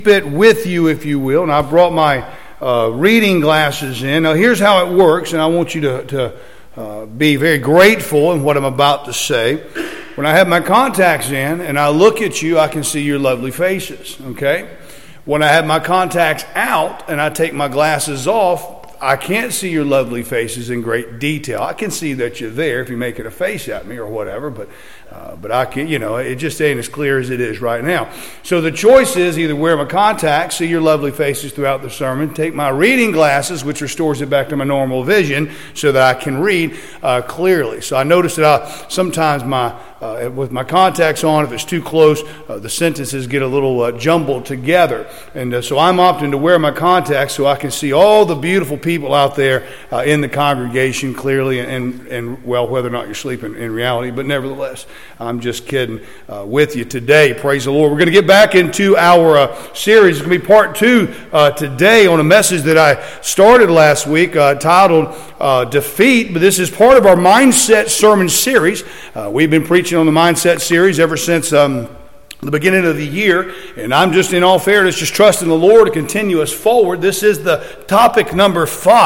it with you, if you will. And I brought my reading glasses in. Now, here's how it works, and I want you to be very grateful in what I'm about to say. When I have my contacts in and I look at you, I can see your lovely faces, okay? When I have my contacts out and I take my glasses off, I can't see your lovely faces in great detail. I can see that you're there if you're making a face at me or whatever, but I can, it just ain't as clear as it is right now. So the choice is either wear my contacts, see your lovely faces throughout the sermon, take my reading glasses, which restores it back to my normal vision so that I can read clearly. So I noticed that sometimes with my contacts on, if it's too close, the sentences get a little jumbled together. And so I'm opting to wear my contacts so I can see all the beautiful people out there in the congregation clearly and well, whether or not you're sleeping in reality. But nevertheless, I'm just kidding with you today. Praise the Lord. We're going to get back into our series. It's going to be part 2 today on a message that I started last week titled Defeat. But this is part of our Mindset sermon series. We've been preaching on the Mindset series ever since the beginning of the year, and I'm just, in all fairness, just trusting the Lord to continue us forward. This is the topic number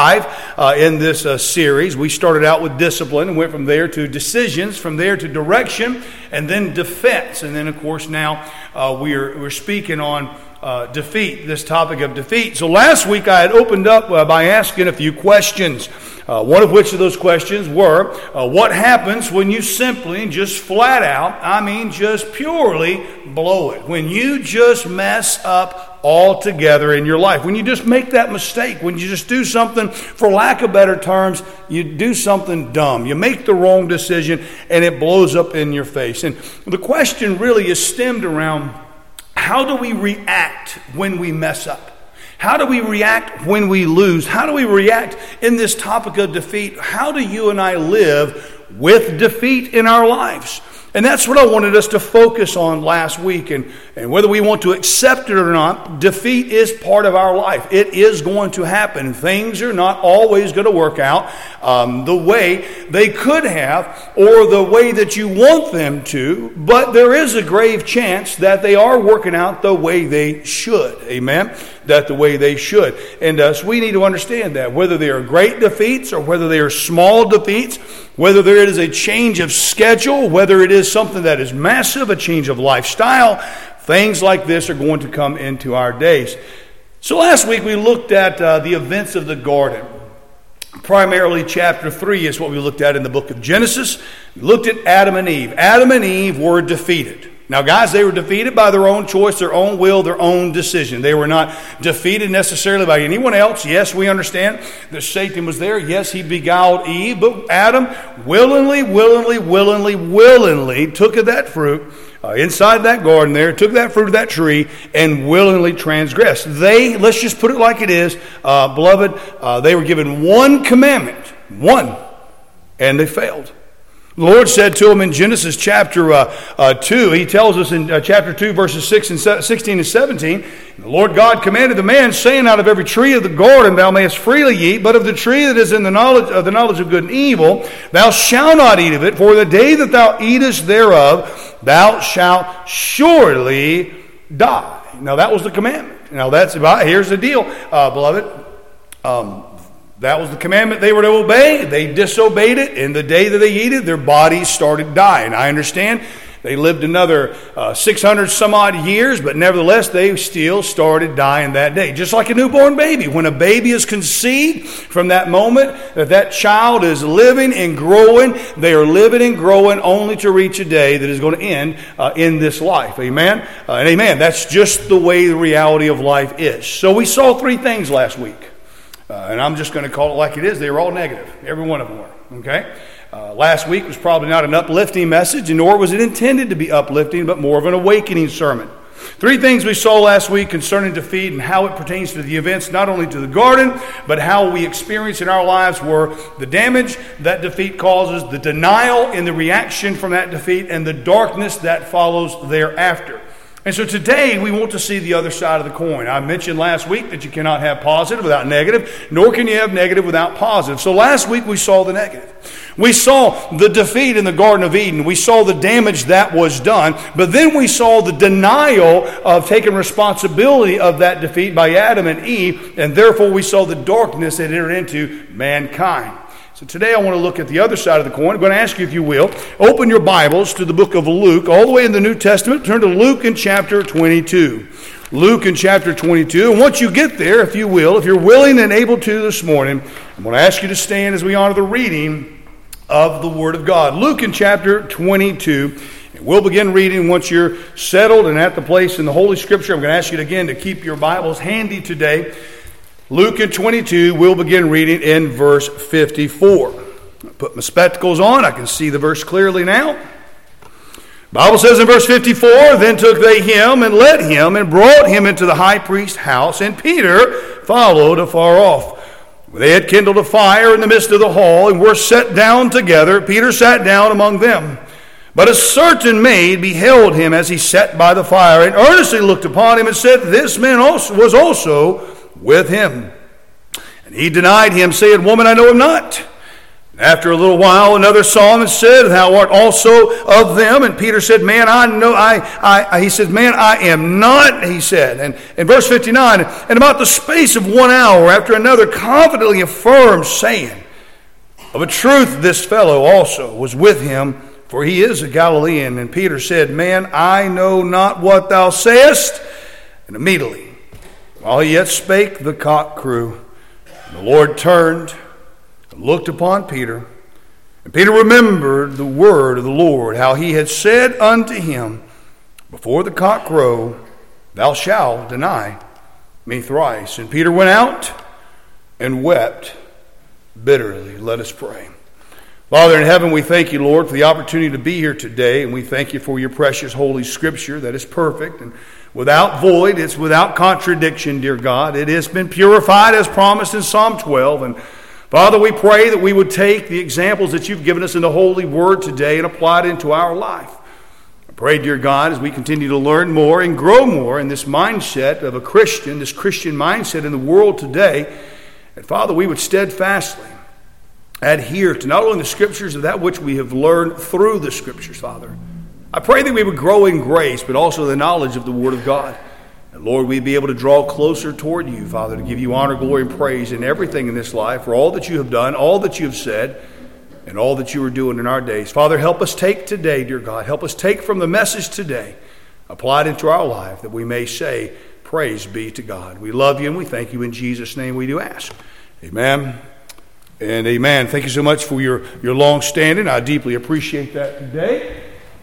5 in this series. We started out with discipline and went from there to decisions, from there to direction, and then defense. And then, of course, now we're speaking on defeat, this topic of defeat. So last week I had opened up by asking a few questions. One of which of those questions were, what happens when you simply, just flat out, just purely blow it? When you just mess up altogether in your life. When you just make that mistake. When you just do something, for lack of better terms, you do something dumb. You make the wrong decision and it blows up in your face. And the question really is stemmed around, how do we react when we mess up? How do we react when we lose? How do we react in this topic of defeat? How do you and I live with defeat in our lives? And that's what I wanted us to focus on last week. And whether we want to accept it or not, defeat is part of our life. It is going to happen. Things are not always going to work out the way they could have or the way that you want them to. But there is a grave chance that they are working out the way they should. Amen? That the way they should. And so we need to understand that. Whether they are great defeats or whether they are small defeats, whether there is a change of schedule, whether it is something that is massive, a change of lifestyle, things like this are going to come into our days. So last week we looked at the events of the garden. Primarily chapter 3 is what we looked at in the book of Genesis. We looked at Adam and Eve. Adam and Eve were defeated. Now, guys, they were defeated by their own choice, their own will, their own decision. They were not defeated necessarily by anyone else. Yes, we understand that Satan was there. Yes, he beguiled Eve. But Adam willingly took of that fruit inside that garden there, took that fruit of that tree, and willingly transgressed. Let's just put it like it is, beloved, they were given one commandment, and they failed. The Lord said to him in Genesis chapter 2, he tells us in chapter 2, verses 16 and 17, the Lord God commanded the man, saying, out of every tree of the garden thou mayest freely eat, but of the tree that is in the knowledge of good and evil, thou shalt not eat of it, for the day that thou eatest thereof, thou shalt surely die. Now that was the commandment. Now here's the deal, beloved. That was the commandment they were to obey. They disobeyed it. And the day that they ate it, their bodies started dying. I understand they lived another 600 some odd years, but nevertheless, they still started dying that day. Just like a newborn baby. When a baby is conceived, from that moment that child is living and growing, they are living and growing only to reach a day that is going to end in this life. Amen? And amen. That's just the way the reality of life is. So we saw 3 things last week. And I'm just going to call it like it is. They were all negative. Every one of them were. Okay? Last week was probably not an uplifting message, and nor was it intended to be uplifting, but more of an awakening sermon. 3 things we saw last week concerning defeat and how it pertains to the events, not only to the garden, but how we experience in our lives were the damage that defeat causes, the denial and the reaction from that defeat, and the darkness that follows thereafter. And so today we want to see the other side of the coin. I mentioned last week that you cannot have positive without negative, nor can you have negative without positive. So last week we saw the negative. We saw the defeat in the Garden of Eden. We saw the damage that was done. But then we saw the denial of taking responsibility of that defeat by Adam and Eve. And therefore we saw the darkness that entered into mankind. So today I want to look at the other side of the coin. I'm going to ask you, if you will, open your Bibles to the book of Luke, all the way in the New Testament. Turn to Luke in chapter 22. Luke in chapter 22. And once you get there, if you will, if you're willing and able to this morning, I'm going to ask you to stand as we honor the reading of the Word of God. Luke in chapter 22. And we'll begin reading once you're settled and at the place in the Holy Scripture. I'm going to ask you again to keep your Bibles handy today. Luke in 22, we'll begin reading in verse 54. I put my spectacles on. I can see the verse clearly now. The Bible says in verse 54, Then took they him and led him and brought him into the high priest's house, and Peter followed afar off. When they had kindled a fire in the midst of the hall and were set down together, Peter sat down among them. But a certain maid beheld him as he sat by the fire, and earnestly looked upon him and said, This man was also with him. And he denied him, saying, Woman, I know him not. And after a little while, another saw him and said, Thou art also of them. And Peter said, Man, I know, he said, Man, I am not, he said. And in verse 59, and about the space of 1 hour after another confidently affirmed, saying, Of a truth this fellow also was with him, for he is a Galilean. And Peter said, Man, I know not what thou sayest. And immediately, while he yet spake, the cock crew. And the Lord turned and looked upon Peter. And Peter remembered the word of the Lord, how he had said unto him, Before the cock crow, thou shalt deny me thrice. And Peter went out and wept bitterly. Let us pray. Father in heaven, we thank you, Lord, for the opportunity to be here today. And we thank you for your precious Holy Scripture that is perfect and without void. It's without contradiction, dear God. It has been purified as promised in Psalm 12. And Father, we pray that we would take the examples that you've given us in the Holy Word today and apply it into our life. I pray, dear God, as we continue to learn more and grow more in this mindset of a Christian, this Christian mindset in the world today, that Father, we would steadfastly adhere to not only the Scriptures of that which we have learned through the Scriptures, Father. I pray that we would grow in grace, but also the knowledge of the Word of God. And Lord, we'd be able to draw closer toward you, Father, to give you honor, glory, and praise in everything in this life, for all that you have done, all that you have said, and all that you are doing in our days. Father, help us take today, dear God, help us take from the message today, apply it into our life, that we may say, Praise be to God. We love you and we thank you. In Jesus' name we do ask. Amen. And amen. Thank you so much for your long standing. I deeply appreciate that today.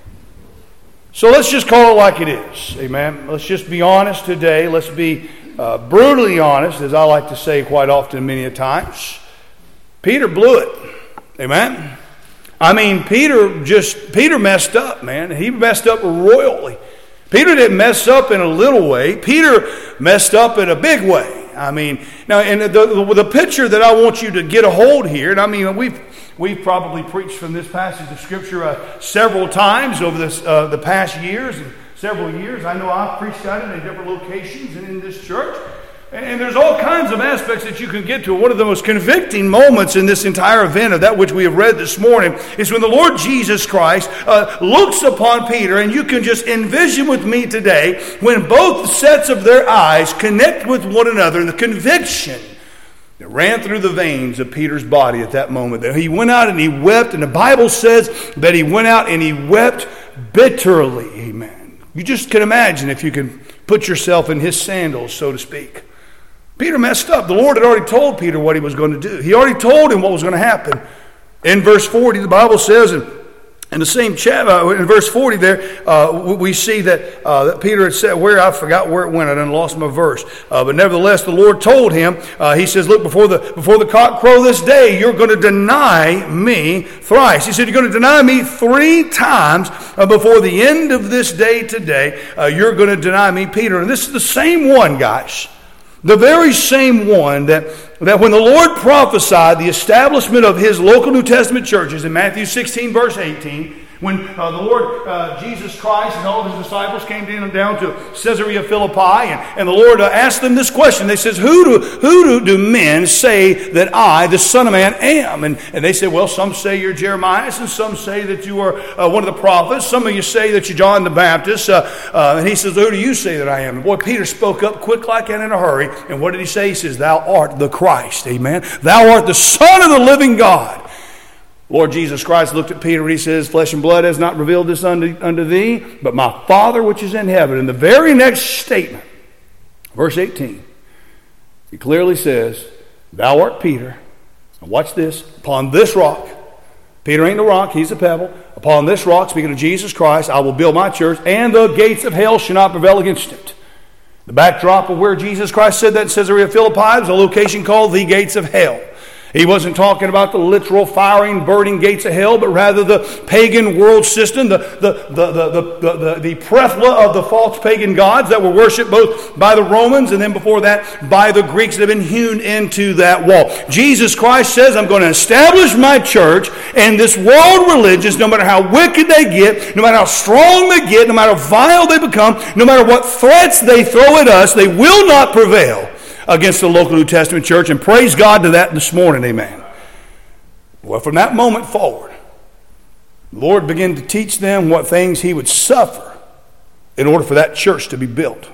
So let's just call it like it is. Amen. Let's just be honest today. Let's be brutally honest, as I like to say quite often, many a times. Peter blew it. Amen. I mean, Peter messed up, man. He messed up royally. Peter didn't mess up in a little way. Peter messed up in a big way. I mean, now, and the picture that I want you to get a hold here, and I mean, we've probably preached from this passage of Scripture several times over the past years, and several years. I know I've preached at it in different locations and in this church. And there's all kinds of aspects that you can get to. One of the most convicting moments in this entire event of that which we have read this morning is when the Lord Jesus Christ looks upon Peter, and you can just envision with me today when both sets of their eyes connect with one another, and the conviction that ran through the veins of Peter's body at that moment. That he went out and he wept, and the Bible says that he went out and he wept bitterly. Amen. You just can imagine if you can put yourself in his sandals, so to speak. Peter messed up. The Lord had already told Peter what he was going to do. He already told him what was going to happen. In verse 40, the Bible says, in the same chapter, in verse 40 there, we see that Peter had said, I forgot where it went. I done lost my verse. But nevertheless, the Lord told him, he says, look, before the cock crow this day, you're going to deny me thrice. He said, you're going to deny me 3 times before the end of this day today. You're going to deny me, Peter. And this is the same one, guys. The very same one that when the Lord prophesied the establishment of his local New Testament churches in Matthew 16, verse 18, When the Lord Jesus Christ and all of his disciples came down to Caesarea Philippi, and the Lord asked them this question. They says, who do men say that I, the Son of Man, am? And they said, well, some say you're Jeremiah, and some say that you are one of the prophets. Some of you say that you're John the Baptist. And he says, who do you say that I am? And boy, Peter spoke up quick like and in a hurry. And what did he say? He says, thou art the Christ. Amen. Thou art the Son of the living God. Lord Jesus Christ looked at Peter and he says, flesh and blood has not revealed this unto thee, but my Father which is in heaven. In the very next statement, verse 18, he clearly says, thou art Peter. And watch this. Upon this rock, Peter ain't the rock, he's the pebble. Upon this rock, speaking of Jesus Christ, I will build my church, and the gates of hell shall not prevail against it. The backdrop of where Jesus Christ said that in Caesarea Philippi was a location called the gates of hell. He wasn't talking about the literal firing, burning gates of hell, but rather the pagan world system, the plethora of the false pagan gods that were worshipped both by the Romans and then before that by the Greeks that have been hewn into that wall. Jesus Christ says, I'm going to establish my church, and this world religions, no matter how wicked they get, no matter how strong they get, no matter how vile they become, no matter what threats they throw at us, they will not prevail against the local New Testament church, and praise God to that this morning, amen. Well, from that moment forward, the Lord began to teach them what things he would suffer in order for that church to be built.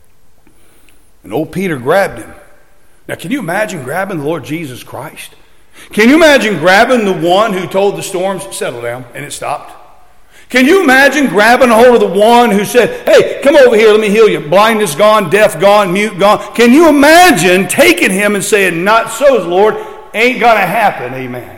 And old Peter grabbed him. Now, can you imagine grabbing the Lord Jesus Christ? Can you imagine grabbing the one who told the storms, settle down, and it stopped? Can you imagine grabbing a hold of the one who said, hey, come over here, let me heal you. Blindness gone, deaf gone, mute gone. Can you imagine taking him and saying, not so, Lord, ain't going to happen, amen.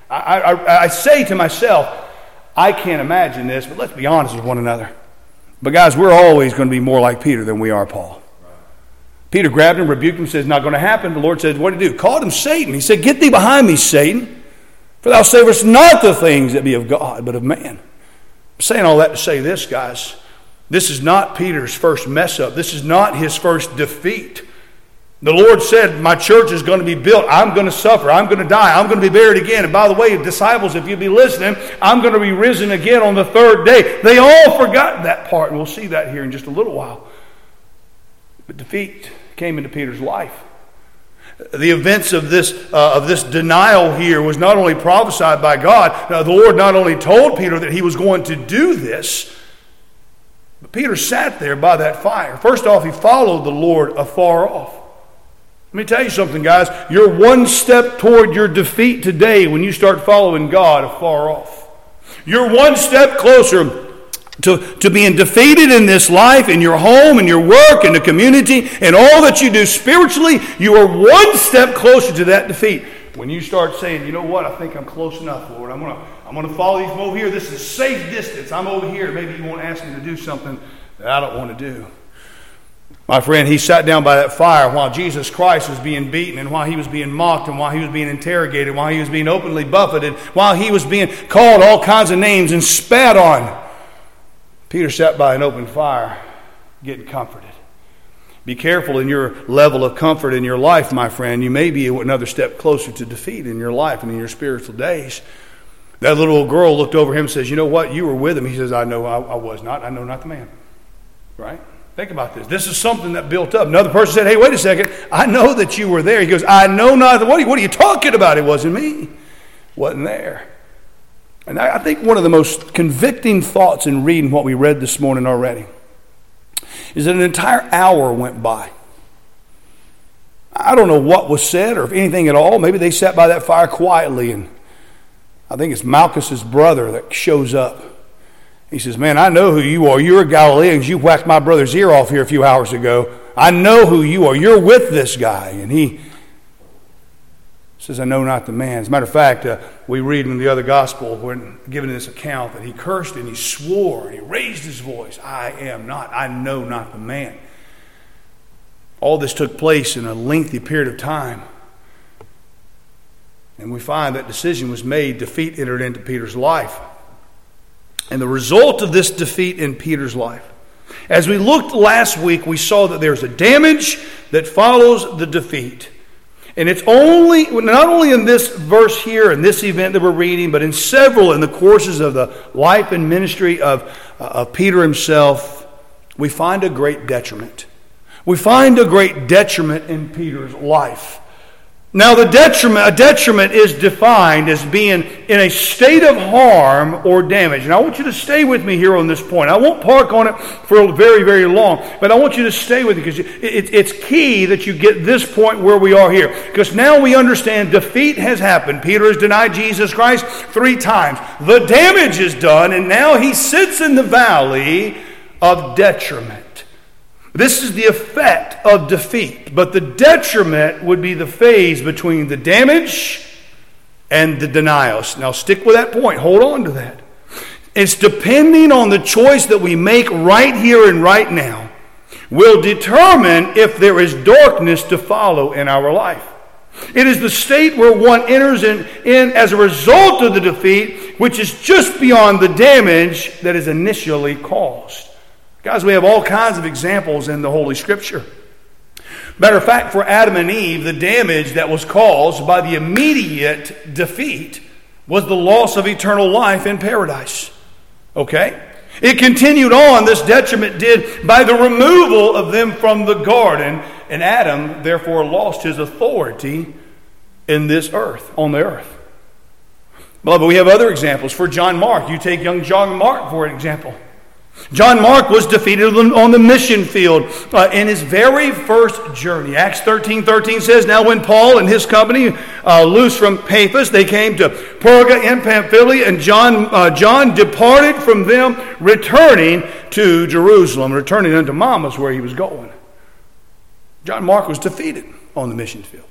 I say to myself, I can't imagine this, but let's be honest with one another. But guys, we're always going to be more like Peter than we are Paul. Peter grabbed him, rebuked him, says, not going to happen. The Lord said, what did he do? Called him Satan. He said, get thee behind me, Satan, for thou savest not the things that be of God, but of man. I'm saying all that to say this, guys. This is not Peter's first mess up. This is not his first defeat. The Lord said, my church is going to be built. I'm going to suffer. I'm going to die. I'm going to be buried again. And by the way, disciples, if you be listening, I'm going to be risen again on the third day. They all forgot that part, and we'll see that here in just a little while. But defeat came into Peter's life. The events of this denial here was not only prophesied by God. Now, the Lord not only told Peter that he was going to do this, but Peter sat there by that fire. First off, he followed the Lord afar off. Let me tell you something, guys. You're one step toward your defeat today when you start following God afar off. You're one step closer to being defeated in this life, in your home, in your work, in the community, and all that you do spiritually. You are one step closer to that defeat. When you start saying, you know what, I think I'm close enough, Lord. I'm going to follow you from over here. This is a safe distance. I'm over here. Maybe you won't ask me to do something that I don't want to do. My friend, he sat down by that fire while Jesus Christ was being beaten, and while he was being mocked, and while he was being interrogated, while he was being openly buffeted, while he was being called all kinds of names and spat on. Peter sat by an open fire, getting comforted. Be careful in your level of comfort in your life, my friend. You may be another step closer to defeat in your life and in your spiritual days. That little girl looked over him and says, you know what? You were with him. He says, I know I was not. I know not the man. Right? Think about this. This is something that built up. Another person said, hey, wait a second. I know that you were there. He goes, I know not. What are you talking about? It wasn't me. Wasn't there. And I think one of the most convicting thoughts in reading what we read this morning already is that an entire hour went by. I don't know what was said or if anything at all. Maybe they sat by that fire quietly, and I think it's Malchus's brother that shows up. He says, man, I know who you are. You're a Galilean. You whacked my brother's ear off here a few hours ago. I know who you are. You're with this guy. And he says, I know not the man. As a matter of fact, we read in the other gospel, when given this account, that he cursed and he swore and he raised his voice. I know not the man. All this took place in a lengthy period of time. And we find that decision was made. Defeat entered into Peter's life. And the result of this defeat in Peter's life, as we looked last week, we saw that there's a damage that follows the defeat. And it's not only in this verse here, in this event that we're reading, but in several in the courses of the life and ministry of Peter himself, we find a great detriment. We find a great detriment in Peter's life. Now, a detriment is defined as being in a state of harm or damage. And I want you to stay with me here on this point. I won't park on it for very, very long, but I want you to stay with me because it's key that you get this point where we are here. Because now we understand defeat has happened. Peter has denied Jesus Christ 3 times. The damage is done, and now he sits in the valley of detriment. This is the effect of defeat, but the detriment would be the phase between the damage and the denials. Now stick with that point. Hold on to that. It's depending on the choice that we make right here and right now will determine if there is darkness to follow in our life. It is the state where one enters in as a result of the defeat, which is just beyond the damage that is initially caused. Guys, we have all kinds of examples in the Holy Scripture. Matter of fact, for Adam and Eve, the damage that was caused by the immediate defeat was the loss of eternal life in paradise. Okay? It continued on, this detriment did, by the removal of them from the garden, and Adam therefore lost his authority in this earth, on the earth. Beloved, we have other examples. For John Mark, you take young John Mark for an example. John Mark was defeated on the mission field in his very first journey. Acts 13:13 says, "Now when Paul and his company, loose from Paphos, they came to Perga in Pamphylia, and John departed from them, returning to Jerusalem," returning unto Mama's where he was going. John Mark was defeated on the mission field.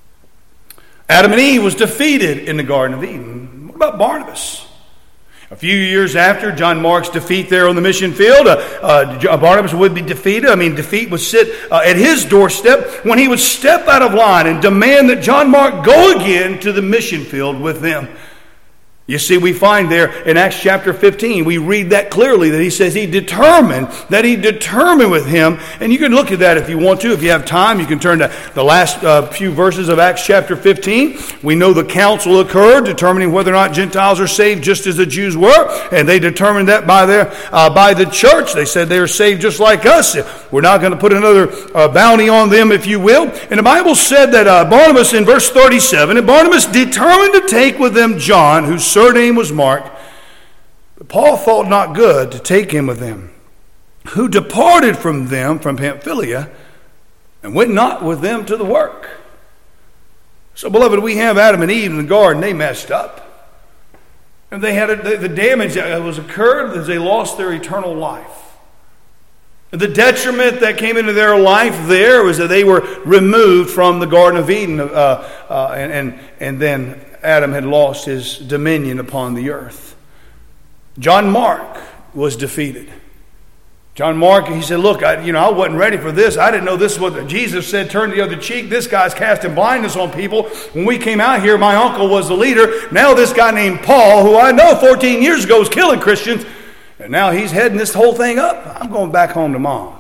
Adam and Eve was defeated in the Garden of Eden. What about Barnabas? A few years after John Mark's defeat there on the mission field, Barnabas would be defeated. Defeat would sit at his doorstep when he would step out of line and demand that John Mark go again to the mission field with them. You see, we find there in Acts chapter 15, we read that clearly, that he says he determined with him. And you can look at that if you want to. If you have time, you can turn to the last few verses of Acts chapter 15. We know the council occurred, determining whether or not Gentiles are saved just as the Jews were. And they determined that by the church. They said they are saved just like us. We're not going to put another bounty on them, if you will. And the Bible said that Barnabas, in verse 37, and Barnabas determined to take with them John, whose surname was Mark, but Paul thought not good to take him with them, who departed from them from Pamphylia, and went not with them to the work. So, beloved, we have Adam and Eve in the garden. They messed up, and they had the damage that was occurred as they lost their eternal life. The detriment that came into their life there was that they were removed from the Garden of Eden, and then Adam had lost his dominion upon the earth. John Mark was defeated. John Mark, he said, "Look, I wasn't ready for this. I didn't know this is what Jesus said, turn the other cheek. This guy's casting blindness on people. When we came out here, my uncle was the leader. Now this guy named Paul, who I know 14 years ago was killing Christians, and now he's heading this whole thing up. I'm going back home to Mom."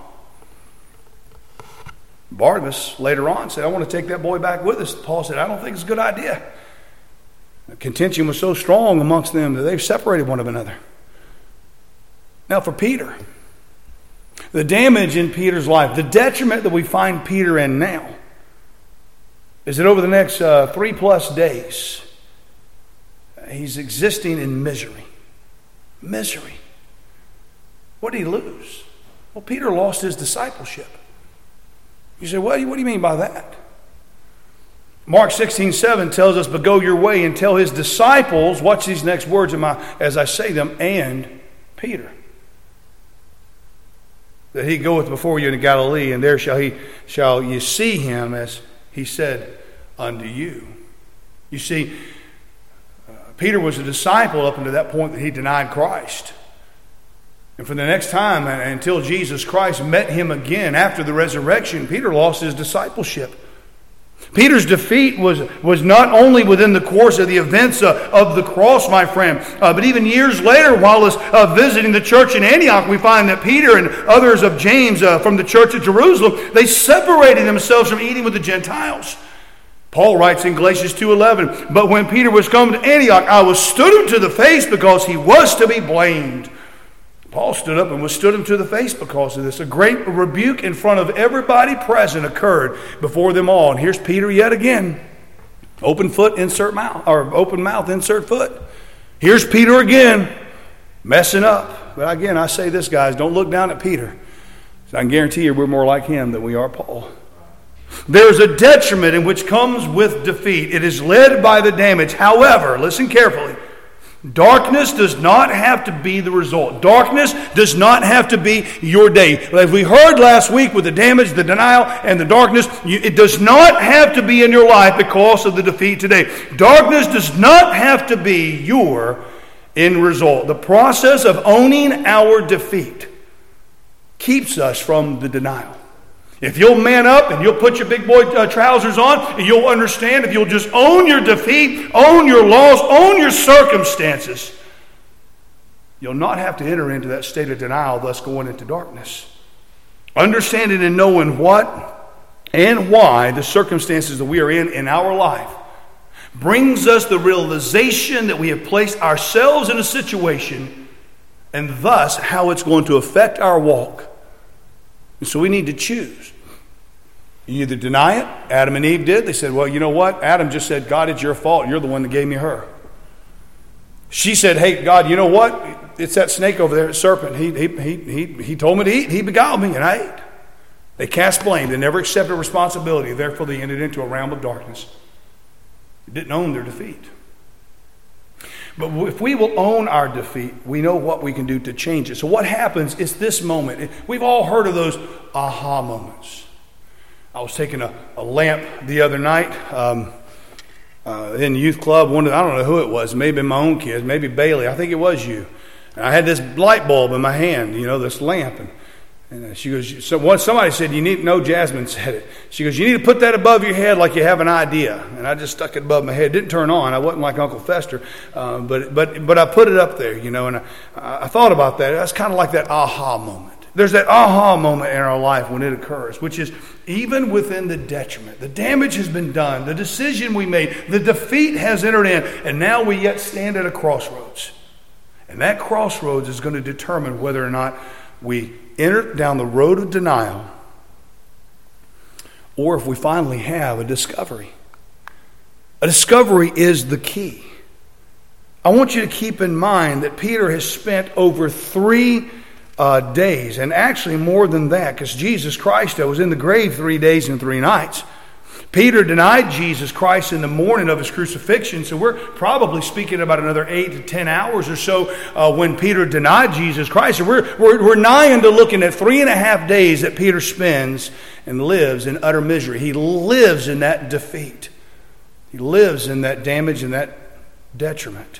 Barnabas later on said, "I want to take that boy back with us." Paul said, "I don't think it's a good idea." The contention was so strong amongst them that they've separated one of another. Now for Peter, the damage in Peter's life, the detriment that we find Peter in now, is that over the next 3+ days, he's existing in misery. Misery. What did he lose? Well, Peter lost his discipleship. You say, what do you mean by that? Mark 16:7 tells us, "But go your way and tell his disciples," watch these next words as I say them, "and Peter, that he goeth before you into Galilee, and there shall ye see him, as he said unto you." You see, Peter was a disciple up until that point that he denied Christ. And for the next time, until Jesus Christ met him again after the resurrection, Peter lost his discipleship. Peter's defeat was not only within the course of the events of the cross, my friend, but even years later, while visiting the church in Antioch, we find that Peter and others of James from the church at Jerusalem, they separated themselves from eating with the Gentiles. Paul writes in Galatians 2:11, but when Peter was come to Antioch, I withstood him to the face because he was to be blamed. Paul stood up and withstood him to the face because of this. A great rebuke in front of everybody present occurred before them all. And here's Peter yet again. Open foot, insert mouth, or open mouth, insert foot. Here's Peter again, messing up. But again, I say this, guys, don't look down at Peter. I can guarantee you we're more like him than we are Paul. There is a detriment in which comes with defeat. It is led by the damage. However, listen carefully, darkness does not have to be the result. Darkness does not have to be your day. As we heard last week with the damage, the denial, and the darkness, it does not have to be in your life because of the defeat today. Darkness does not have to be your end result. The process of owning our defeat keeps us from the denial. If you'll man up and you'll put your big boy trousers on, and you'll understand, if you'll just own your defeat, own your loss, own your circumstances, you'll not have to enter into that state of denial, thus going into darkness. Understanding and knowing what and why the circumstances that we are in our life brings us the realization that we have placed ourselves in a situation and thus how it's going to affect our walk. And so we need to choose. You either deny it. Adam and Eve did. They said, well, you know what? Adam just said, God, it's your fault. You're the one that gave me her. She said, hey, God, you know what? It's that snake over there, that serpent. He told me to eat. He beguiled me, and I ate. They cast blame. They never accepted responsibility. Therefore, they entered into a realm of darkness. They didn't own their defeat. But if we will own our defeat, we know what we can do to change it. So what happens is this moment. We've all heard of those aha moments. I was taking a lamp the other night in youth club. I don't know who it was. Maybe my own kids. Maybe Bailey. I think it was you. And I had this light bulb in my hand, this lamp. And she goes, somebody said, Jasmine said it. She goes, you need to put that above your head like you have an idea. And I just stuck it above my head. It didn't turn on. I wasn't like Uncle Fester. But I put it up there, and I thought about that. That's kind of like that aha moment. There's that aha moment in our life when it occurs, which is even within the detriment. The damage has been done. The decision we made, the defeat has entered in. And now we yet stand at a crossroads. And that crossroads is going to determine whether or not we enter down the road of denial, or if we finally have a discovery. A discovery is the key. I want you to keep in mind that Peter has spent over 3 days, and actually more than that, because Jesus Christ was in the grave 3 days and 3 nights. Peter denied Jesus Christ in the morning of his crucifixion, so we're probably speaking about another 8 to 10 hours or so when Peter denied Jesus Christ. So we're nigh into looking at 3.5 days that Peter spends and lives in utter misery. He lives in that defeat. He lives in that damage and that detriment.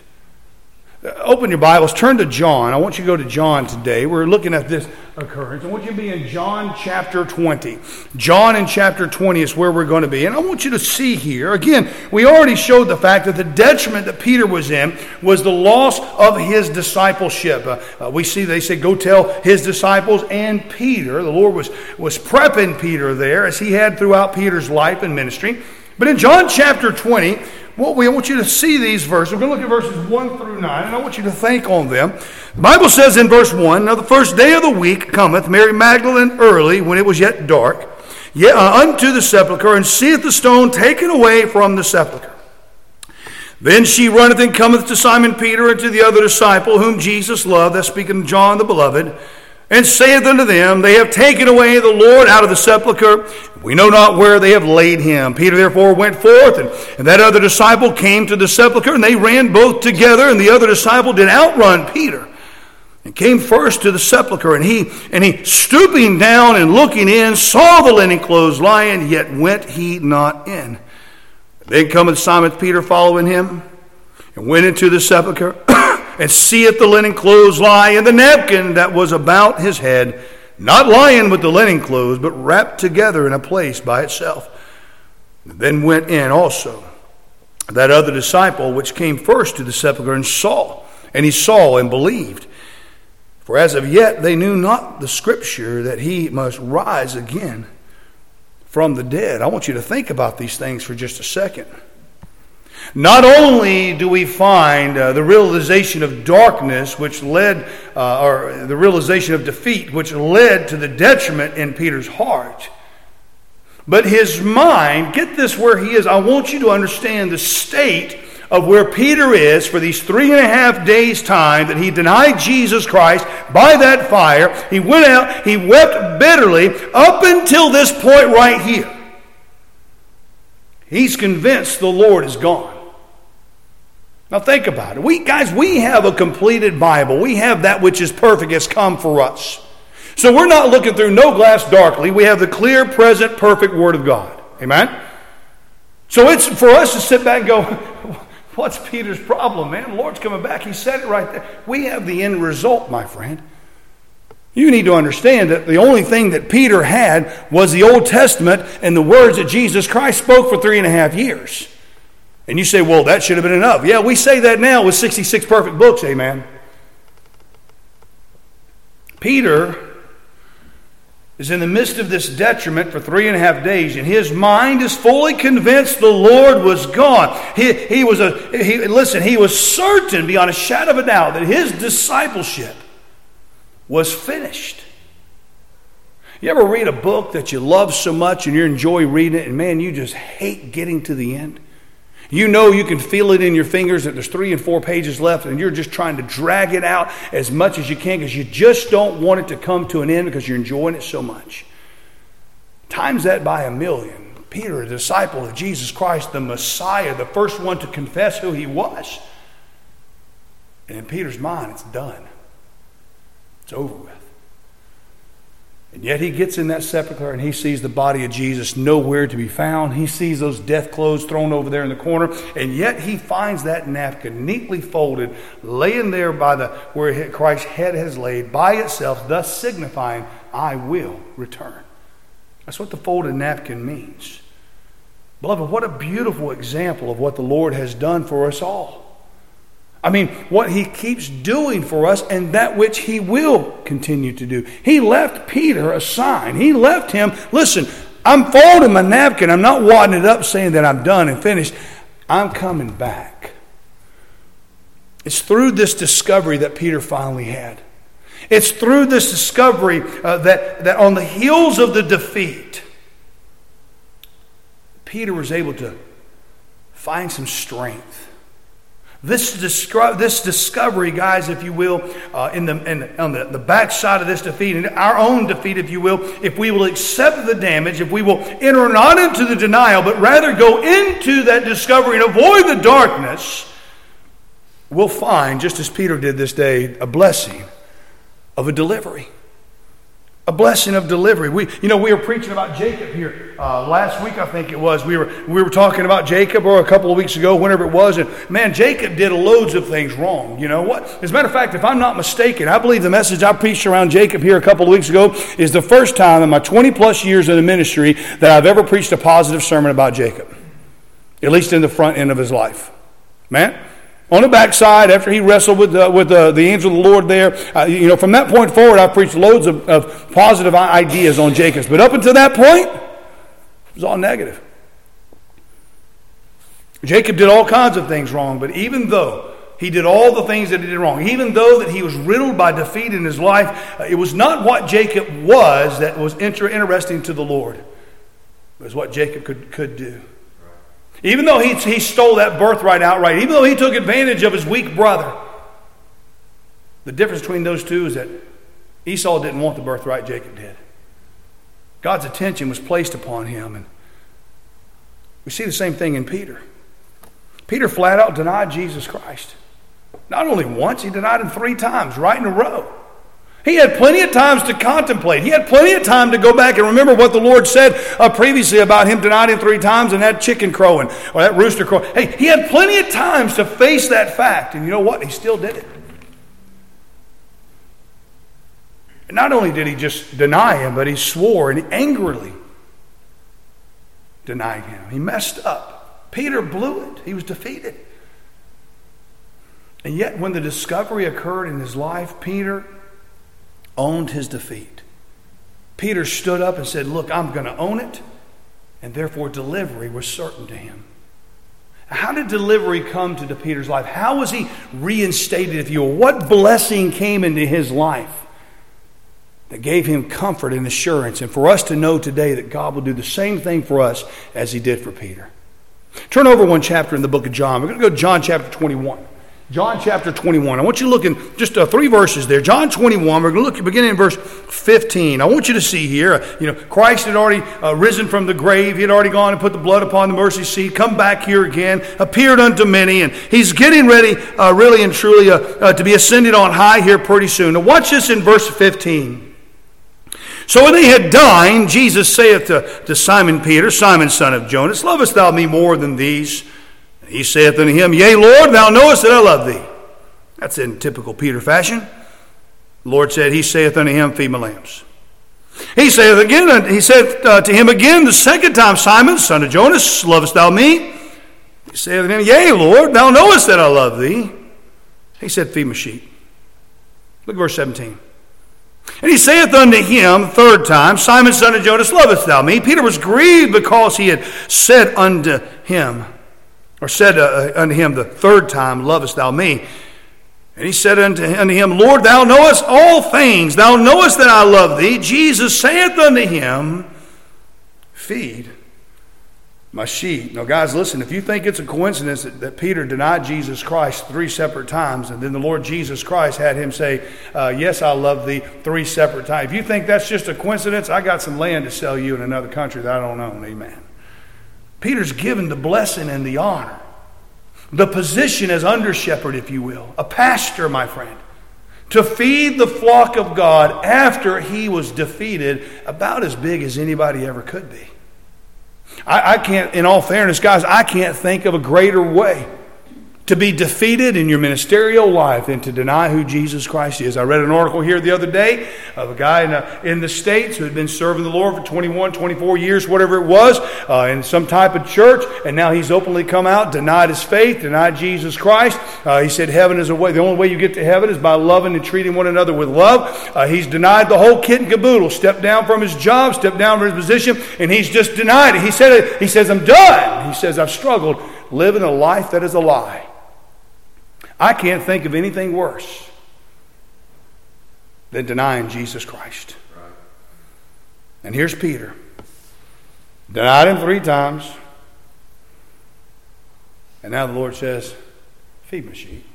Open your Bibles, turn to John. I want you to go to John today. We're looking at this occurrence. I want you to be in John chapter 20. John in chapter 20 is where we're going to be. And I want you to see here, again, we already showed the fact that the detriment that Peter was in was the loss of his discipleship. We see they say, go tell his disciples and Peter. The Lord was prepping Peter there as he had throughout Peter's life and ministry. But in John chapter 20, I want you to see these verses. We're going to look at verses 1 through 9, and I want you to think on them. The Bible says in verse 1, now the first day of the week cometh Mary Magdalene early, when it was yet dark, unto the sepulchre, and seeth the stone taken away from the sepulchre. Then she runneth and cometh to Simon Peter and to the other disciple, whom Jesus loved, that's speaking of John the beloved, and saith unto them, they have taken away the Lord out of the sepulchre. We know not where they have laid him. Peter therefore went forth, and that other disciple came to the sepulchre, and they ran both together, and the other disciple did outrun Peter, and came first to the sepulchre. And he stooping down and looking in, saw the linen clothes lying, yet went he not in. Then cometh Simon Peter following him, and went into the sepulchre, and seeth the linen clothes lie, and the napkin that was about his head, not lying with the linen clothes, but wrapped together in a place by itself. And then went in also that other disciple which came first to the sepulchre, and he saw and believed. For as of yet they knew not the scripture that he must rise again from the dead. I want you to think about these things for just a second. Not only do we find the realization of darkness, which led, or the realization of defeat, which led to the detriment in Peter's heart, but his mind, get this where he is. I want you to understand the state of where Peter is for these 3.5 days' time that he denied Jesus Christ by that fire. He went out, he wept bitterly up until this point right here. He's convinced the Lord is gone. Now think about it. We have a completed Bible. We have that which is perfect has come for us. So we're not looking through no glass darkly. We have the clear, present, perfect Word of God. Amen? So it's for us to sit back and go, what's Peter's problem, man? The Lord's coming back. He said it right there. We have the end result, my friend. You need to understand that the only thing that Peter had was the Old Testament and the words that Jesus Christ spoke for 3.5 years. And you say, well, that should have been enough. Yeah, we say that now with 66 perfect books, amen. Peter is in the midst of this detriment for 3.5 days, and his mind is fully convinced the Lord was gone. He was certain beyond a shadow of a doubt that his discipleship was finished. You ever read a book that you love so much and you enjoy reading it, and man, you just hate getting to the end? You know you can feel it in your fingers that there's 3 and 4 pages left, and you're just trying to drag it out as much as you can because you just don't want it to come to an end because you're enjoying it so much. Times that by 1,000,000. Peter, a disciple of Jesus Christ, the Messiah, the first one to confess who he was. And in Peter's mind, it's done. It's over with. And yet he gets in that sepulcher and he sees the body of Jesus nowhere to be found. He sees those death clothes thrown over there in the corner. And yet he finds that napkin neatly folded, laying there by where Christ's head has laid by itself, thus signifying, I will return. That's what the folded napkin means. Beloved, what a beautiful example of what the Lord has done for us all. I mean, what he keeps doing for us and that which he will continue to do. He left Peter a sign. He left him, listen, I'm folding my napkin. I'm not wadding it up saying that I'm done and finished. I'm coming back. It's through this discovery that Peter finally had. It's through this discovery that on the heels of the defeat, Peter was able to find some strength. This discovery, guys, if you will, on the backside of this defeat, and our own defeat, if you will, if we will accept the damage, if we will enter not into the denial, but rather go into that discovery and avoid the darkness, we'll find, just as Peter did this day, a blessing of a delivery. A blessing of delivery. We were preaching about Jacob here last week, I think it was. We were talking about Jacob, or a couple of weeks ago, whenever it was. And man, Jacob did loads of things wrong. You know what? As a matter of fact, if I'm not mistaken, I believe the message I preached around Jacob here a couple of weeks ago is the first time in my 20 plus years in the ministry that I've ever preached a positive sermon about Jacob. At least in the front end of his life. Man. On the backside, after he wrestled with the angel of the Lord there, from that point forward, I preached loads of positive ideas on Jacob. But up until that point, it was all negative. Jacob did all kinds of things wrong, but even though he did all the things that he did wrong, even though that he was riddled by defeat in his life, it was not what Jacob was that was interesting to the Lord. It was what Jacob could do. Even though he stole that birthright outright, even though he took advantage of his weak brother, the difference between those two is that Esau didn't want the birthright, Jacob did. God's attention was placed upon him. And we see the same thing in Peter. Peter flat out denied Jesus Christ. Not only once, he denied him 3 times right in a row. He had plenty of times to contemplate. He had plenty of time to go back and remember what the Lord said previously about him denying him 3 times and that chicken crowing or that rooster crowing. Hey, he had plenty of times to face that fact. And you know what? He still did it. And not only did he just deny him, but he swore and he angrily denied him. He messed up. Peter blew it. He was defeated. And yet when the discovery occurred in his life, Peter owned his defeat. Peter stood up and said, look, I'm going to own it. and therefore delivery was certain to him. How did delivery come to Peter's life? How was he reinstated, if you will? What blessing came into his life that gave him comfort and assurance? And for us to know today that God will do the same thing for us as he did for Peter. Turn over one chapter in the book of John. We're going to go to John chapter 21. John chapter 21. I want you to look in just 3 verses there. John 21, we're going to look beginning in verse 15. I want you to see here, Christ had already risen from the grave. He had already gone and put the blood upon the mercy seat, come back here again, appeared unto many, and he's getting ready really and truly to be ascended on high here pretty soon. Now watch this in verse 15. So when they had dined, Jesus saith to Simon Peter, Simon son of Jonas, lovest thou me more than these? He saith unto him, Yea, Lord, thou knowest that I love thee. That's in typical Peter fashion. The Lord said, He saith unto him, Feed my lambs. He saith to him again the second time, Simon, son of Jonas, lovest thou me? He saith unto him, Yea, Lord, thou knowest that I love thee. He said, Feed my sheep. Look at verse 17. And he saith unto him third time, Simon, son of Jonas, lovest thou me? Peter was grieved because he had said unto him the third time, lovest thou me? And he said unto him, Lord, thou knowest all things. Thou knowest that I love thee. Jesus saith unto him, Feed my sheep. Now, guys, listen, if you think it's a coincidence that Peter denied Jesus Christ 3 separate times, and then the Lord Jesus Christ had him say, yes, I love thee 3 separate times. If you think that's just a coincidence, I got some land to sell you in another country that I don't own. Amen. Peter's given the blessing and the honor, the position as under shepherd, if you will, a pastor, my friend, to feed the flock of God after he was defeated about as big as anybody ever could be. I can't, in all fairness, guys, I can't think of a greater way to be defeated in your ministerial life and to deny who Jesus Christ is. I read an article here the other day of a guy in the States who had been serving the Lord for 21, 24 years, whatever it was, in some type of church, and now he's openly come out, denied his faith, denied Jesus Christ. He said heaven is a way. The only way you get to heaven is by loving and treating one another with love. He's denied the whole kit and caboodle, stepped down from his job, stepped down from his position, and he's just denied it. He says, I'm done. He says, I've struggled living a life that is a lie. I can't think of anything worse than denying Jesus Christ. Right. And here's Peter. Denied him 3 times. And now the Lord says, Feed my sheep.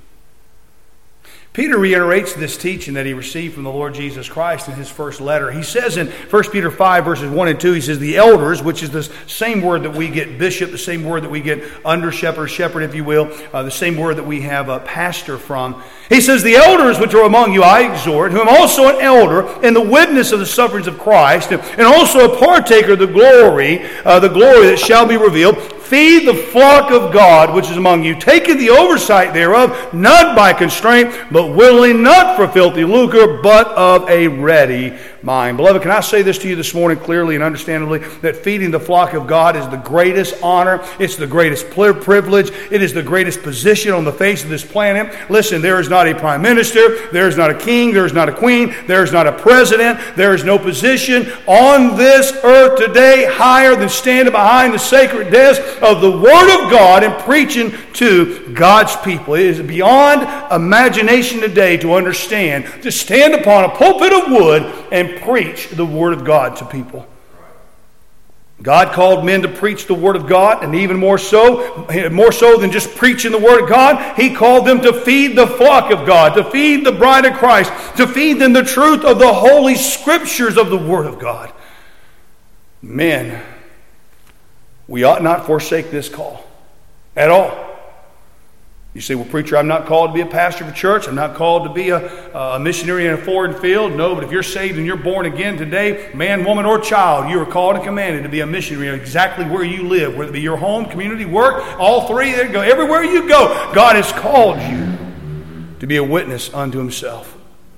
Peter reiterates this teaching that he received from the Lord Jesus Christ in his first letter. He says in 1 Peter 5, verses 1 and 2, he says, the elders, which is the same word that we get bishop, the same word that we get under shepherd, if you will, the same word that we have a pastor from. He says, the elders which are among you I exhort, who am also an elder in the witness of the sufferings of Christ, and also a partaker of the glory that shall be revealed. Feed the flock of God which is among you, taking the oversight thereof, not by constraint, but willingly, not for filthy lucre, but of a ready mind. Beloved, can I say this to you this morning clearly and understandably, that feeding the flock of God is the greatest honor, it's the greatest privilege, it is the greatest position on the face of this planet. Listen, there is not a prime minister, there is not a king, there is not a queen, there is not a president, there is no position on this earth today higher than standing behind the sacred desk of the Word of God and preaching to God's people. It is beyond imagination today to understand, to stand upon a pulpit of wood and preach the Word of God to people. God called men to preach the Word of God, and even more so than just preaching the Word of God, He called them to feed the flock of God, to feed the bride of Christ, to feed them the truth of the Holy Scriptures of the Word of God. Men, we ought not forsake this call at all. You say, well, preacher, I'm not called to be a pastor of a church. I'm not called to be a missionary in a foreign field. No, but if you're saved and you're born again today, man, woman, or child, you are called and commanded to be a missionary exactly where you live, whether it be your home, community, work, all three. There you go. Everywhere you go, God has called you to be a witness unto Himself.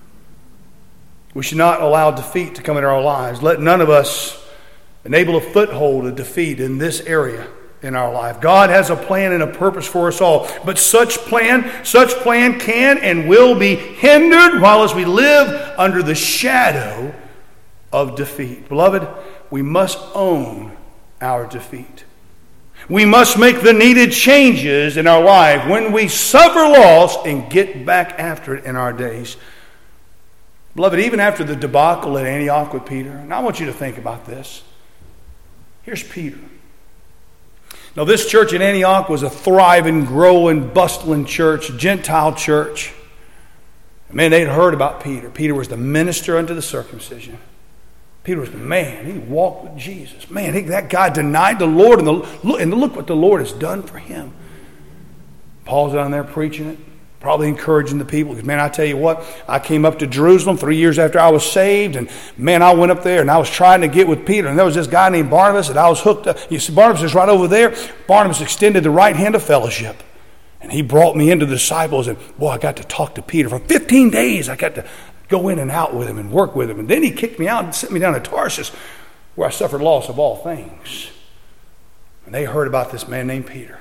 We should not allow defeat to come into our lives. Let none of us enable a foothold of defeat in this area in our life. God has a plan and a purpose for us all. But such plan can and will be hindered while as we live under the shadow of defeat. Beloved, we must own our defeat. We must make the needed changes in our life when we suffer loss and get back after it in our days. Beloved, even after the debacle at Antioch with Peter, and I want you to think about this. Here's Peter. Now, this church in Antioch was a thriving, growing, bustling church, Gentile church. Man, they'd heard about Peter. Peter was the minister unto the circumcision. Peter was the man. He walked with Jesus. Man, that guy denied the Lord, and look what the Lord has done for him. Paul's down there preaching it, probably encouraging the people. Because, man, I tell you what, I came up to Jerusalem 3 years after I was saved, and, man, I went up there, and I was trying to get with Peter. And there was this guy named Barnabas that I was hooked up. You see, Barnabas is right over there. Barnabas extended the right hand of fellowship. And he brought me into the disciples, and, boy, I got to talk to Peter. For 15 days, I got to go in and out with him and work with him. And then he kicked me out and sent me down to Tarsus, where I suffered loss of all things. And they heard about this man named Peter.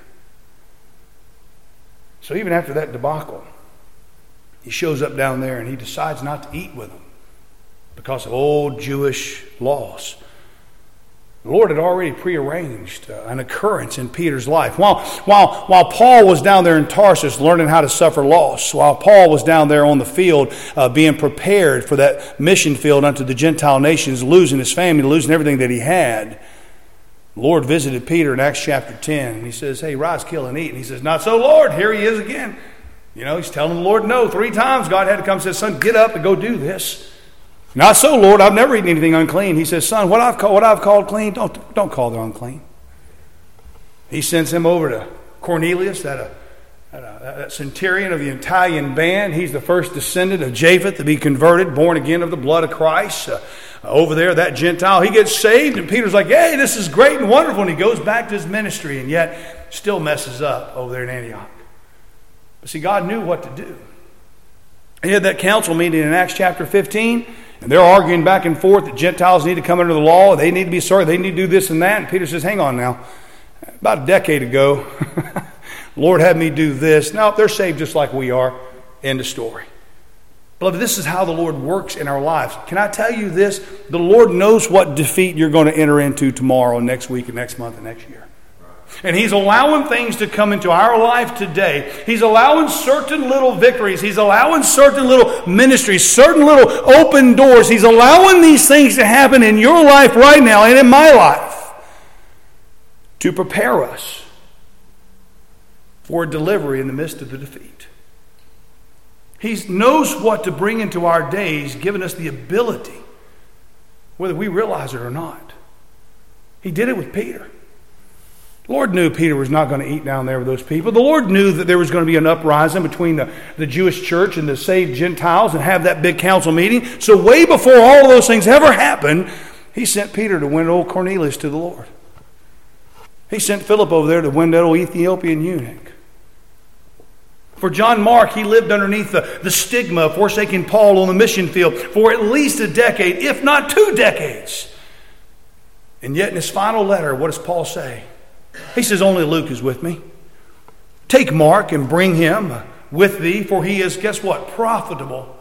So even after that debacle, he shows up down there and he decides not to eat with them because of old Jewish laws. The Lord had already prearranged an occurrence in Peter's life. While Paul was down there in Tarsus learning how to suffer loss, while Paul was down there on the field being prepared for that mission field unto the Gentile nations, losing his family, losing everything that he had, the Lord visited Peter in Acts chapter 10. And he says, hey, rise, kill, and eat. And he says, not so, Lord. Here he is again. You know, he's telling the Lord no. 3 times God had to come and say, son, get up and go do this. Not so, Lord, I've never eaten anything unclean. He says, son, what I've called clean, don't call them unclean. He sends him over to Cornelius, that centurion of the Italian band. He's the first descendant of Japheth to be converted, born again of the blood of Christ. Over there, that Gentile, he gets saved, and Peter's like, hey, this is great and wonderful. And he goes back to his ministry, and yet still messes up over there in Antioch. But see, God knew what to do. He had that council meeting in Acts chapter 15, and they're arguing back and forth that Gentiles need to come under the law, they need to be sorry, they need to do this and that. And Peter says, hang on now. About a decade ago, the Lord had me do this. Now, they're saved just like we are. End of story. Beloved, this is how the Lord works in our lives. Can I tell you this? The Lord knows what defeat you're going to enter into tomorrow, next week, and next month, and next year. And He's allowing things to come into our life today. He's allowing certain little victories. He's allowing certain little ministries, certain little open doors. He's allowing these things to happen in your life right now and in my life to prepare us for a delivery in the midst of the defeat. He knows what to bring into our days, giving us the ability, whether we realize it or not. He did it with Peter. The Lord knew Peter was not going to eat down there with those people. The Lord knew that there was going to be an uprising between the Jewish church and the saved Gentiles and have that big council meeting. So way before all of those things ever happened, He sent Peter to win old Cornelius to the Lord. He sent Philip over there to win that old Ethiopian eunuch. For John Mark, he lived underneath the stigma of forsaking Paul on the mission field for at least a decade, if not 2 decades. And yet in his final letter, what does Paul say? He says, only Luke is with me. Take Mark and bring him with thee, for he is, guess what? Profitable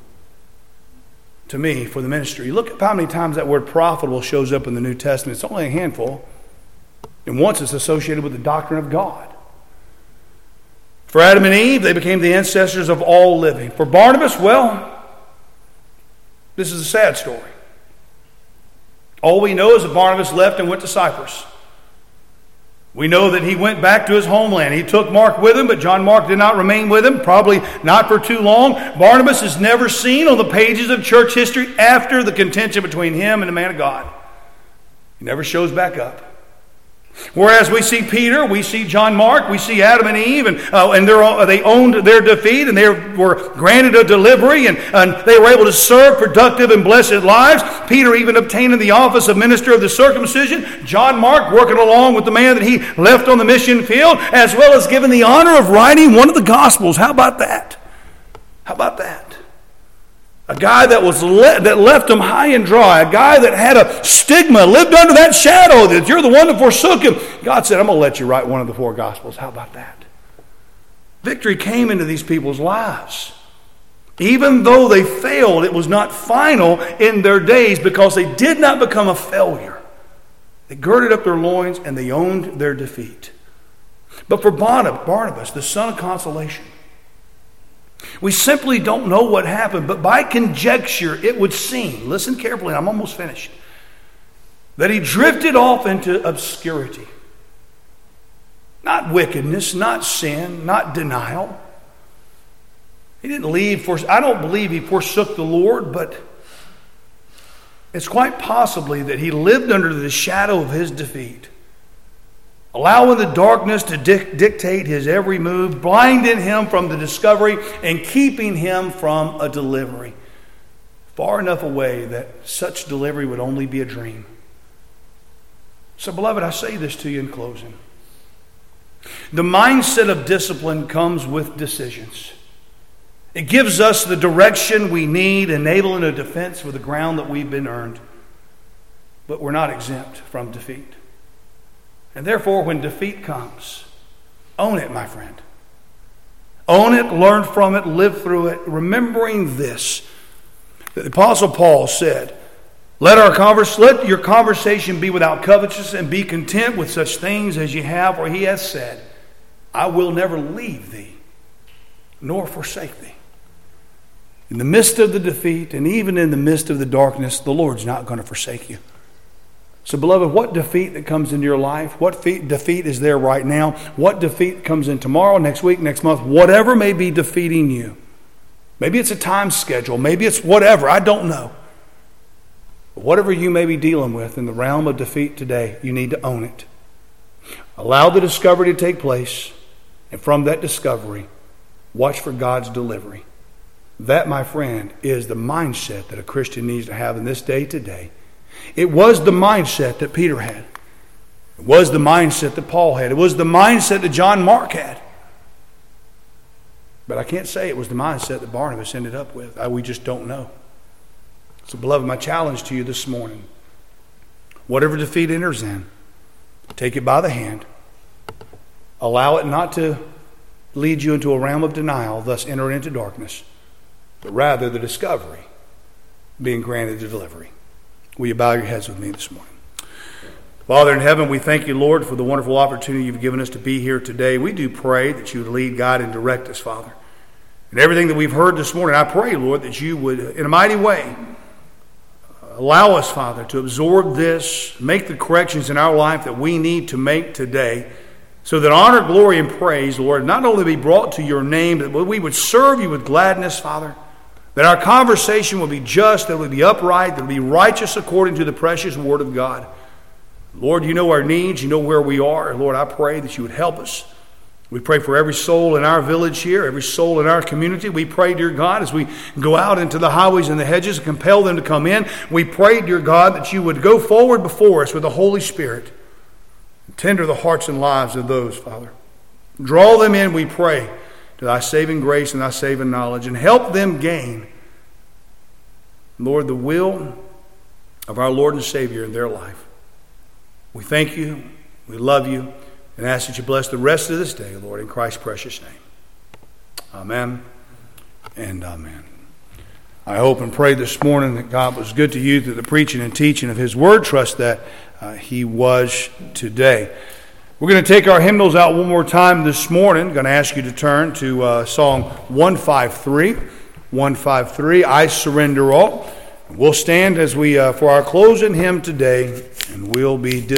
to me for the ministry. Look at how many times that word profitable shows up in the New Testament. It's only a handful. And once it's associated with the doctrine of God. For Adam and Eve, they became the ancestors of all living. For Barnabas, well, this is a sad story. All we know is that Barnabas left and went to Cyprus. We know that he went back to his homeland. He took Mark with him, but John Mark did not remain with him, probably not for too long. Barnabas is never seen on the pages of church history after the contention between him and the man of God. He never shows back up. Whereas we see Peter, we see John Mark, we see Adam and Eve, and they owned their defeat, and they were granted a delivery, and they were able to serve productive and blessed lives. Peter even obtaining the office of minister of the circumcision. John Mark working along with the man that he left on the mission field, as well as given the honor of writing one of the Gospels. How about that? How about that? A guy that that left him high and dry. A guy that had a stigma, lived under that shadow that you're the one that forsook him. God said, I'm going to let you write one of the 4 Gospels. How about that? Victory came into these people's lives. Even though they failed, it was not final in their days because they did not become a failure. They girded up their loins and they owned their defeat. But for Barnabas, the son of consolation, we simply don't know what happened, but by conjecture it would seem, listen carefully, I'm almost finished, that he drifted off into obscurity. Not wickedness, not sin, not denial. He didn't leave, I don't believe he forsook the Lord, but it's quite possibly that he lived under the shadow of his defeat, allowing the darkness to dictate his every move, blinding him from the discovery and keeping him from a delivery, far enough away that such delivery would only be a dream. So, beloved, I say this to you in closing. The mindset of discipline comes with decisions. It gives us the direction we need, enabling a defense for the ground that we've been earned. But we're not exempt from defeat. And therefore, when defeat comes, own it, my friend. Own it, learn from it, live through it, remembering this. The Apostle Paul said, let your conversation be without covetousness, and be content with such things as you have, for he has said, I will never leave thee, nor forsake thee. In the midst of the defeat, and even in the midst of the darkness, the Lord's not going to forsake you. So, beloved, what defeat that comes into your life, what defeat is there right now, what defeat comes in tomorrow, next week, next month, whatever may be defeating you. Maybe it's a time schedule, maybe it's whatever, I don't know. But whatever you may be dealing with in the realm of defeat today, you need to own it. Allow the discovery to take place, and from that discovery, watch for God's delivery. That, my friend, is the mindset that a Christian needs to have in this day today. It was the mindset that Peter had. It was the mindset that Paul had. It was the mindset that John Mark had. But I can't say it was the mindset that Barnabas ended up with. We just don't know. So, beloved, my challenge to you this morning, whatever defeat enters in, take it by the hand. Allow it not to lead you into a realm of denial, thus enter into darkness, but rather the discovery, being granted the delivery. Will you bow your heads with me this morning? Father in heaven, we thank you, Lord, for the wonderful opportunity you've given us to be here today. We do pray that you would lead, guide, and direct us, Father. And everything that we've heard this morning, I pray, Lord, that you would, in a mighty way, allow us, Father, to absorb this, make the corrections in our life that we need to make today, so that honor, glory, and praise, Lord, not only be brought to your name, but we would serve you with gladness, Father. That our conversation will be just, that it will be upright, that it will be righteous according to the precious word of God. Lord, you know our needs, you know where we are. And Lord, I pray that you would help us. We pray for every soul in our village here, every soul in our community. We pray, dear God, as we go out into the highways and the hedges and compel them to come in, we pray, dear God, that you would go forward before us with the Holy Spirit. Tender the hearts and lives of those, Father. Draw them in, we pray, to thy saving grace and thy saving knowledge, and help them gain, Lord, the will of our Lord and Savior in their life. We thank you, we love you, and ask that you bless the rest of this day, Lord, in Christ's precious name. Amen and amen. I hope and pray this morning that God was good to you through the preaching and teaching of his word. Trust that he was today. We're going to take our hymnals out one more time this morning. I'm going to ask you to turn to Song 153. 153, I Surrender All. We'll stand as we for our closing hymn today, and we'll be